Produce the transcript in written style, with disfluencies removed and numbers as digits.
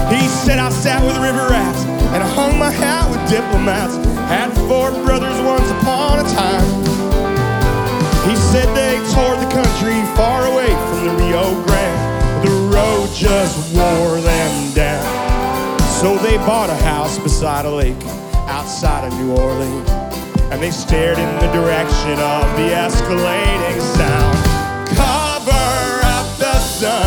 He said, I sat with river rats and I hung my hat with diplomats. Had 4 brothers once upon a time. He said they toured the country far away from the Rio Grande. The road just wore them down. So they bought a house beside a lake outside of New Orleans, and they stared in the direction of the escalating sound. Cover up the sun.